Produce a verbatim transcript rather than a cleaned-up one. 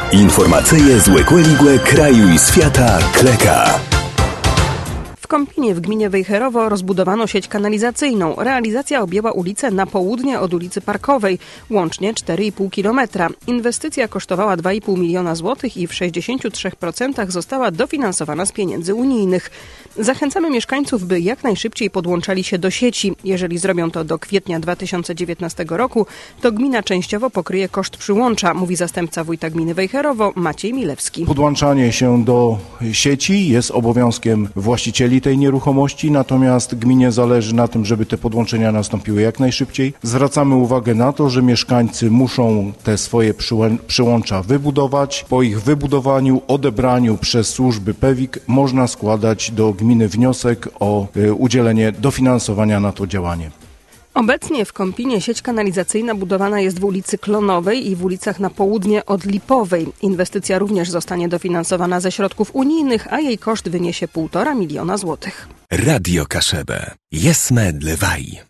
Informacyje z Łekłe kraju i świata Kleka. W Kąpinie w gminie Wejherowo rozbudowano sieć kanalizacyjną. Realizacja objęła ulicę na południe od ulicy Parkowej, łącznie cztery i pół kilometra. Inwestycja kosztowała dwa i pół miliona złotych i w sześćdziesięciu trzech procentach została dofinansowana z pieniędzy unijnych. Zachęcamy mieszkańców, by jak najszybciej podłączali się do sieci. Jeżeli zrobią to do kwietnia dwa tysiące dziewiętnastego roku, to gmina częściowo pokryje koszt przyłącza, mówi zastępca wójta gminy Wejherowo Maciej Milewski. Podłączanie się do sieci jest obowiązkiem właścicieli tej nieruchomości, natomiast gminie zależy na tym, żeby te podłączenia nastąpiły jak najszybciej. Zwracamy uwagę na to, że mieszkańcy muszą te swoje przyłącza wybudować. Po ich wybudowaniu, odebraniu przez służby P E W I K można składać do gminy wniosek o udzielenie dofinansowania na to działanie. Obecnie w Kąpinie sieć kanalizacyjna budowana jest w ulicy Klonowej i w ulicach na południe od Lipowej. Inwestycja również zostanie dofinansowana ze środków unijnych, a jej koszt wyniesie półtora miliona złotych. Radio Kaszebę. Jesme dlewaj.